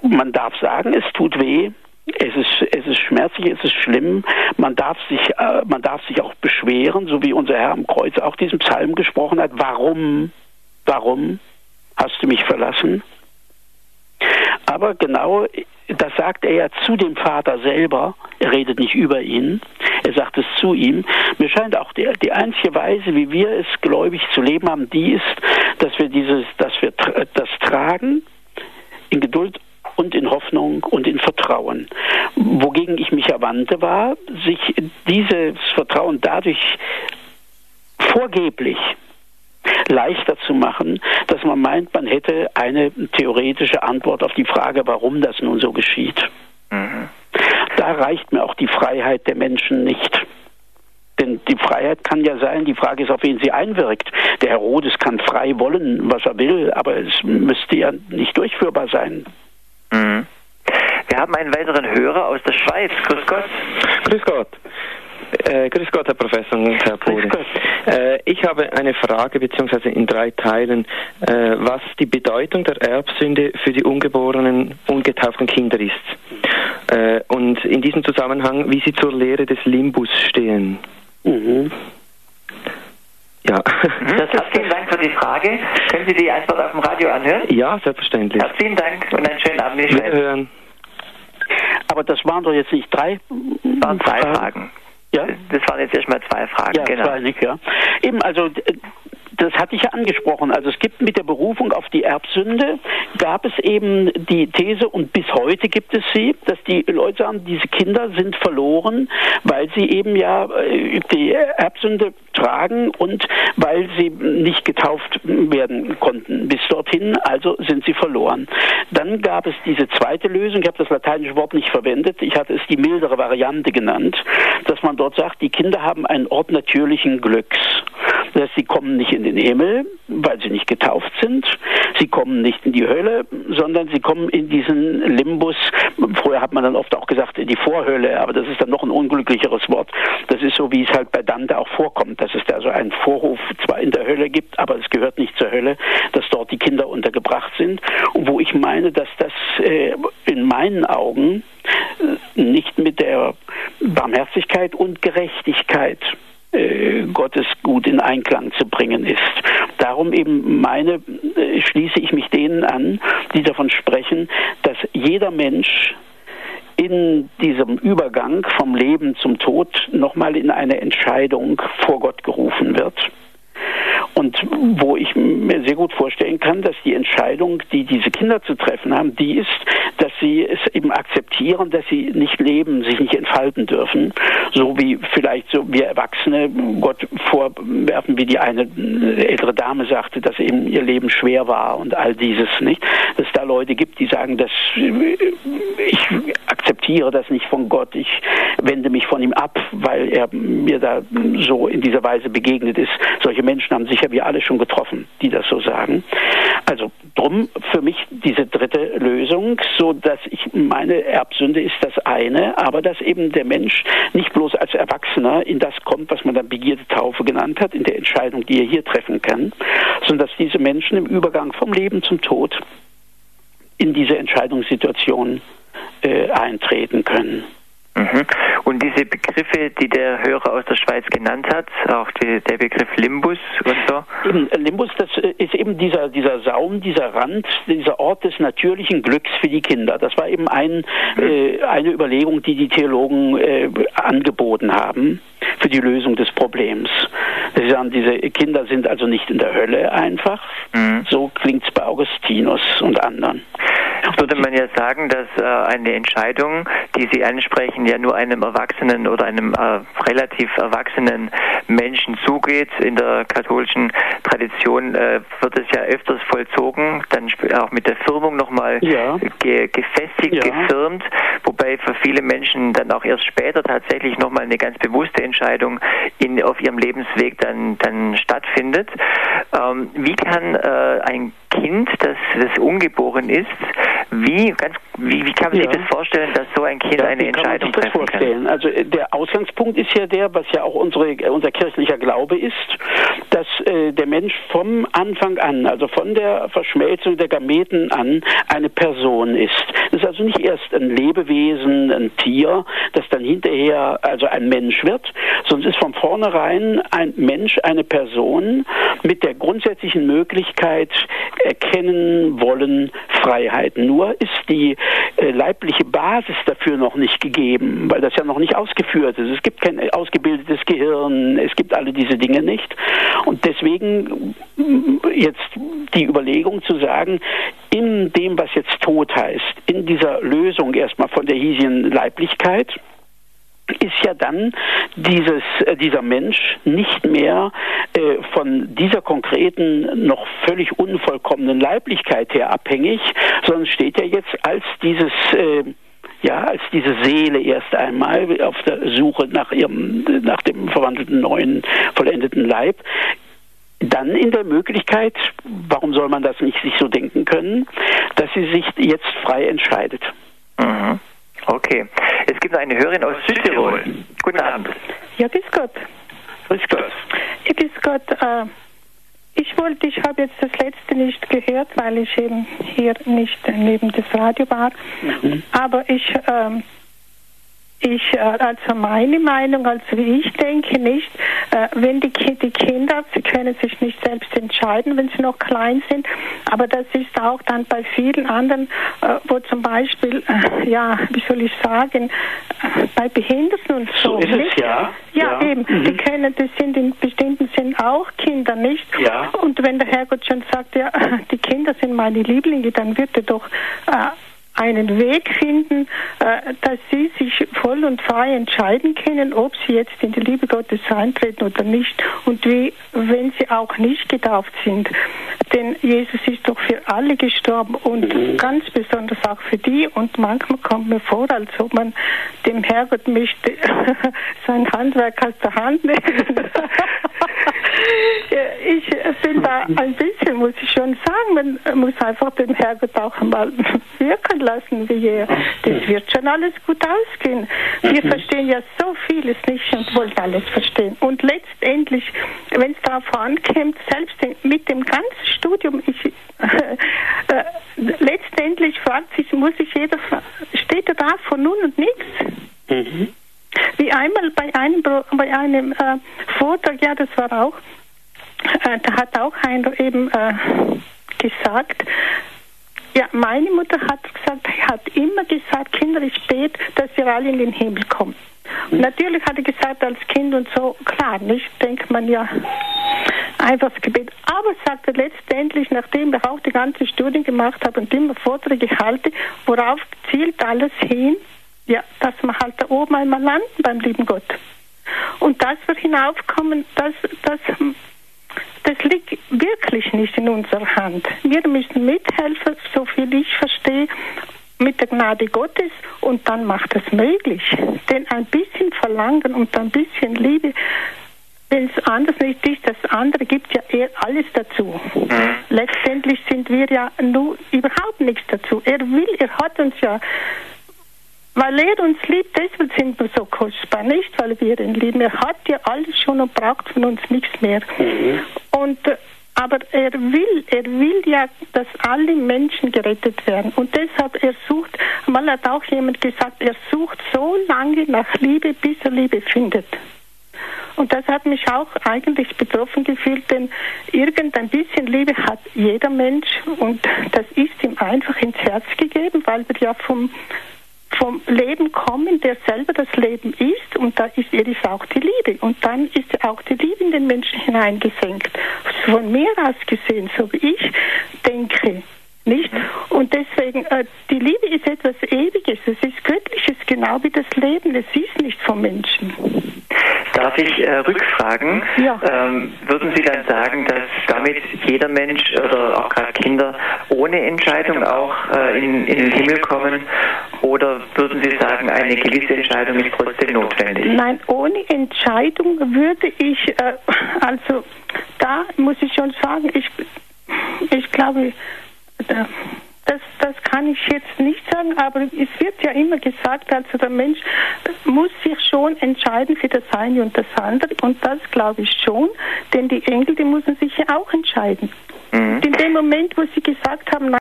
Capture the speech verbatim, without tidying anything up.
man darf sagen, es tut weh. Es ist, es ist schmerzlich, es ist schlimm. Man darf sich, äh, man darf sich auch beschweren, so wie unser Herr am Kreuz auch diesen Psalm gesprochen hat. Warum, warum hast du mich verlassen? Aber genau, das sagt er ja zu dem Vater selber. Er redet nicht über ihn. Er sagt es zu ihm. Mir scheint auch die, die einzige Weise, wie wir es gläubig zu leben haben, die ist, dass wir dieses, dass wir das tragen in Geduld und in Hoffnung und in Vertrauen. Wogegen ich mich erwandte, war, sich dieses Vertrauen dadurch vorgeblich leichter zu machen, dass man meint, man hätte eine theoretische Antwort auf die Frage, warum das nun so geschieht. Mhm. Da reicht mir auch die Freiheit der Menschen nicht. Denn die Freiheit kann ja sein, die Frage ist, auf wen sie einwirkt. Der Herodes kann frei wollen, was er will, aber es müsste ja nicht durchführbar sein. Mhm. Wir haben einen weiteren Hörer aus der Schweiz. Grüß Gott. Grüß Gott. Äh, grüß Gott, Herr Professor und Herr Pode. Äh, ich habe eine Frage, beziehungsweise in drei Teilen, äh, was die Bedeutung der Erbsünde für die ungeborenen, ungetauften Kinder ist. Äh, und in diesem Zusammenhang, wie sie zur Lehre des Limbus stehen. Mhm. Ja. Das, herzlichen Dank für die Frage. Können Sie die Antwort auf dem Radio anhören? Ja, selbstverständlich. Herzlichen Dank und einen schönen Abend. Wir hören. Aber das waren doch jetzt nicht drei? Das waren zwei Fragen. Fragen. Ja? Das waren jetzt erstmal zwei Fragen. Ja, genau. zwei nicht, ja. Eben, also das hatte ich ja angesprochen. Also es gibt mit der Berufung auf die Erbsünde, gab es eben die These, und bis heute gibt es sie, dass die Leute sagen, diese Kinder sind verloren, weil sie eben ja die Erbsünde tragen und weil sie nicht getauft werden konnten bis dorthin, also sind sie verloren. Dann gab es diese zweite Lösung, ich habe das lateinische Wort nicht verwendet, ich hatte es die mildere Variante genannt, dass man dort sagt, die Kinder haben einen Ort natürlichen Glücks. Das heißt, sie kommen nicht in den Himmel, weil sie nicht getauft sind. Sie kommen nicht in die Hölle, sondern sie kommen in diesen Limbus. Früher hat man dann oft auch gesagt, in die Vorhölle, aber das ist dann noch ein unglücklicheres Wort. Das ist so, wie es halt bei Dante auch vorkommt, dass es da so einen Vorhof zwar in der Hölle gibt, aber es gehört nicht zur Hölle, dass dort die Kinder untergebracht sind. Und wo ich meine, dass das äh, in meinen Augen äh, nicht mit der Barmherzigkeit und Gerechtigkeit Gottes gut in Einklang zu bringen ist. Darum eben meine, schließe ich mich denen an, die davon sprechen, dass jeder Mensch in diesem Übergang vom Leben zum Tod nochmal in eine Entscheidung vor Gott gerufen wird. Und wo ich mir sehr gut vorstellen kann, dass die Entscheidung, die diese Kinder zu treffen haben, die ist, dass sie es eben akzeptieren, dass sie nicht leben, sich nicht entfalten dürfen, so wie vielleicht so wir Erwachsene Gott vorwerfen, wie die eine ältere Dame sagte, dass eben ihr Leben schwer war und all dieses, nicht? Dass es da Leute gibt, die sagen, dass ich akzeptiere das nicht von Gott, ich wende mich von ihm ab, weil er mir da so in dieser Weise begegnet ist. Solche Menschen haben sicher wir alle schon getroffen, die das so sagen. Also drum für mich diese dritte Lösung, so dass ich meine, Erbsünde ist das eine, aber dass eben der Mensch nicht bloß als Erwachsener in das kommt, was man dann begierte Taufe genannt hat, in der Entscheidung, die er hier treffen kann, sondern dass diese Menschen im Übergang vom Leben zum Tod in diese Entscheidungssituation äh, eintreten können. Mhm. Und diese Begriffe, die der Hörer aus der Schweiz genannt hat, auch die, der Begriff Limbus und so? Eben, Limbus, das ist eben dieser, dieser Saum, dieser Rand, dieser Ort des natürlichen Glücks für die Kinder. Das war eben ein, mhm. äh, eine Überlegung, die die Theologen äh, angeboten haben für die Lösung des Problems. Sie sagen, diese Kinder sind also nicht in der Hölle einfach. Mhm. So klingt es bei Augustinus und anderen. Würde man ja sagen, dass äh, eine Entscheidung, die Sie ansprechen, ja nur einem Erwachsenen oder einem äh, relativ erwachsenen Menschen zugeht. In der katholischen Tradition äh, wird es ja öfters vollzogen, dann auch mit der Firmung nochmal ja. ge- gefestigt, ja. gefirmt, wobei für viele Menschen dann auch erst später tatsächlich nochmal eine ganz bewusste Entscheidung in, auf ihrem Lebensweg dann, dann stattfindet. Ähm, wie kann äh, ein Kind, das, das ungeboren ist, wie, ganz, wie, wie kann man ja. sich das vorstellen, dass so ein Kind ja, eine Entscheidung treffen kann? Vorstellen? Also der Ausgangspunkt ist ja der, was ja auch unsere, unser kirchlicher Glaube ist, dass äh, der Mensch vom Anfang an, also von der Verschmelzung der Gameten an, eine Person ist. Das ist also nicht erst ein Lebewesen, ein Tier, das dann hinterher also ein Mensch wird, sondern es ist von vornherein ein Mensch, eine Person mit der grundsätzlichen Möglichkeit erkennen wollen Freiheiten. Nur ist die äh, leibliche Basis dafür noch nicht gegeben, weil das ja noch nicht ausgeführt ist. Es gibt kein ausgebildetes Gehirn, es gibt alle diese Dinge nicht. Und deswegen jetzt die Überlegung zu sagen, in dem, was jetzt Tod heißt, in dieser Lösung erstmal von der hiesigen Leiblichkeit, ist ja dann dieses, äh, dieser Mensch nicht mehr äh, von dieser konkreten, noch völlig unvollkommenen Leiblichkeit her abhängig, sondern steht ja jetzt als dieses äh, ja, als diese Seele erst einmal auf der Suche nach ihrem, nach dem verwandelten neuen, vollendeten Leib, dann in der Möglichkeit, warum soll man das nicht sich so denken können, dass sie sich jetzt frei entscheidet. Mhm. Okay. Es gibt noch eine Hörerin aus Südtirol. Guten Abend. Ja, grüß Gott. Grüß Gott. Ja, grüß Gott. Äh, ich wollte, ich habe jetzt das letzte nicht gehört, weil ich eben hier nicht neben das Radio war. Mhm. Aber ich, ähm, ich, äh, also meine Meinung, also wie ich denke, nicht, äh, wenn die, die Kinder, sie können sich nicht selbst entscheiden, wenn sie noch klein sind, aber das ist auch dann bei vielen anderen, äh, wo zum Beispiel, äh, ja, wie soll ich sagen, äh, bei Behinderten und so. So ist es, ja. Ja, ja, eben, mhm. die können, das sind in bestimmten Sinn auch Kinder, nicht? Ja. Und wenn der Herrgott schon sagt, ja, die Kinder sind meine Lieblinge, dann wird er doch äh, einen Weg finden, äh, dass sie sich voll und frei entscheiden können, ob sie jetzt in die Liebe Gottes eintreten oder nicht und wie, wenn sie auch nicht getauft sind. Denn Jesus ist doch für alle gestorben und mhm. ganz besonders auch für die, und manchmal kommt mir vor, als ob man dem Herrgott möchte sein Handwerk aus der Hand nehmen. Ich bin da ein bisschen, muss ich schon sagen, man muss einfach den Herrgott auch einmal wirken lassen, wie er. Das wird schon alles gut ausgehen. Wir verstehen ja so vieles nicht und wollen alles verstehen. Und letztendlich, wenn es darauf ankommt, selbst mit dem ganzen Studium, ich, äh, äh, letztendlich fragt sich, muss sich jeder, steht er da von nun und nichts? Mhm. Wie einmal bei einem, bei einem äh, Vortrag, ja, das war auch, äh, da hat auch einer eben äh, gesagt, ja, meine Mutter hat gesagt, hat immer gesagt, Kinder, ich bete, dass ihr alle in den Himmel kommt. Und natürlich hat er gesagt, als Kind und so, klar, nicht, denkt man ja, einfach das Gebet. Aber sagt er letztendlich, nachdem ich auch die ganze Studien gemacht habe und immer Vorträge halte, worauf zielt alles hin? Ja, dass wir halt da oben einmal landen beim lieben Gott. Und dass wir hinaufkommen, das, das, das liegt wirklich nicht in unserer Hand. Wir müssen mithelfen, so viel ich verstehe, mit der Gnade Gottes, und dann macht es möglich. Denn ein bisschen Verlangen und ein bisschen Liebe, wenn es anders nicht ist, das andere gibt ja eher alles dazu. Mhm. Letztendlich sind wir ja nur überhaupt nichts dazu. Er will, er hat uns ja, weil er uns liebt, deshalb sind wir so kostbar, nicht weil wir ihn lieben. Er hat ja alles schon und braucht von uns nichts mehr. Mhm. Und aber er will, er will ja, dass alle Menschen gerettet werden. Und deshalb, er sucht, mal hat auch jemand gesagt, er sucht so lange nach Liebe, bis er Liebe findet. Und das hat mich auch eigentlich betroffen gefühlt, denn irgendein bisschen Liebe hat jeder Mensch, und das ist ihm einfach ins Herz gegeben, weil wir ja vom vom Leben kommen, der selber das Leben ist, und da ist er ist auch die Liebe. Und dann ist auch die Liebe in den Menschen hineingesenkt. Von mir aus gesehen, so wie ich denke, nicht? Und deswegen, äh, die Liebe ist etwas Ewiges, es ist Göttliches, genau wie das Leben, es ist nicht vom Menschen. Darf ich äh, rückfragen? Ja. Ähm, würden Sie dann sagen, dass damit jeder Mensch oder auch gerade Kinder ohne Entscheidung auch äh, in, in den Himmel kommen? Oder würden Sie sagen, eine gewisse Entscheidung ist trotzdem notwendig? Nein, ohne Entscheidung würde ich, äh, also da muss ich schon sagen, ich, ich glaube, Das, das kann ich jetzt nicht sagen, aber es wird ja immer gesagt, also der Mensch muss sich schon entscheiden für das eine und das andere, und das glaube ich schon, denn die Engel, die müssen sich ja auch entscheiden. Mhm. In dem Moment, wo sie gesagt haben,